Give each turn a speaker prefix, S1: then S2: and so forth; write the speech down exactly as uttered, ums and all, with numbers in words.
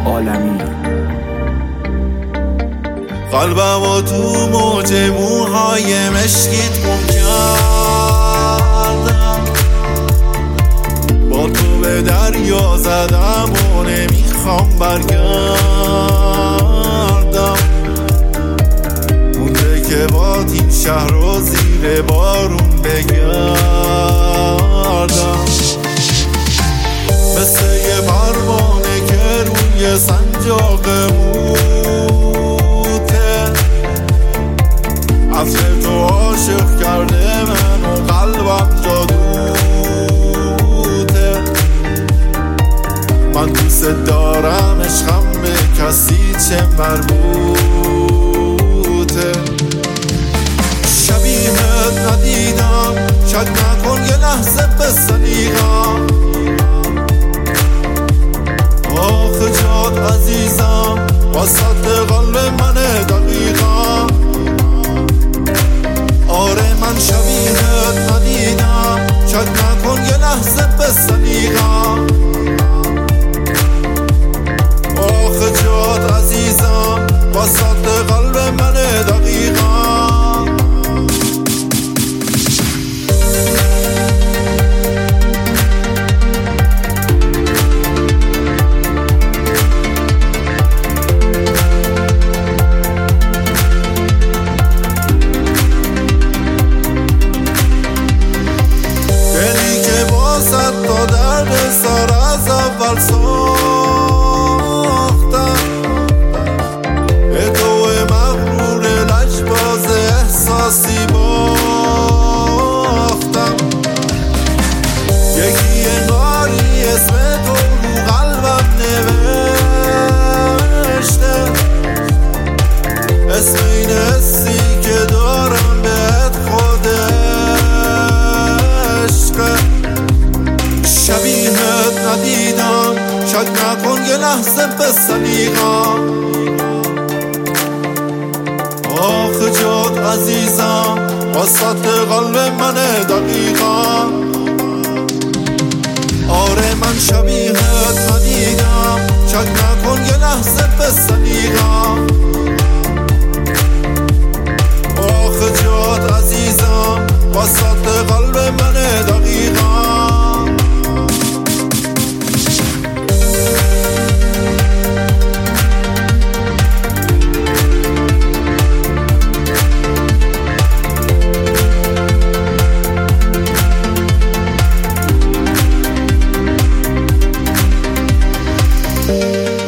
S1: عالمی.
S2: قلبم و تو موج موهای مشکیت گم کردم، با تو به دریا زدم و نمیخوام برگردم. مونده که با این شهر رو زیر بارون بگردم، مثل یه پروانه که روی سنجاق موته. عطر تو عاشق کرده من و قلبم جادوته. من دوست دارم عشقم به کسی چه مربوطه. شبیهت ندیدم، شک نکن یه لحظه بسنیدم. آخه جات عزیزم وسط قلب منه دقیقا. آره من شبیهت ندیدم، شک نکن یه لحظه بسنیدم. آخه جات عزیزم وسط قلب منه دقیقا. تا درد سر از اول ساختم، به تو مغرور لجباز احساسی باختم. یکی انگاری اسم تو رو قلبم نوشته، اسم این حسی که دارم بهت خود عشقه. شبیهت ندیدم، شک نکن یه لحظه بسنیدم. آخه جات عزیزم وسط قلب منه دقیقا. آره من شبیهت ندیدم، شک نکن یه لحظه بسنیدم. آخه جات عزیزم وسط قلب منه دقیقا.
S3: Thank you.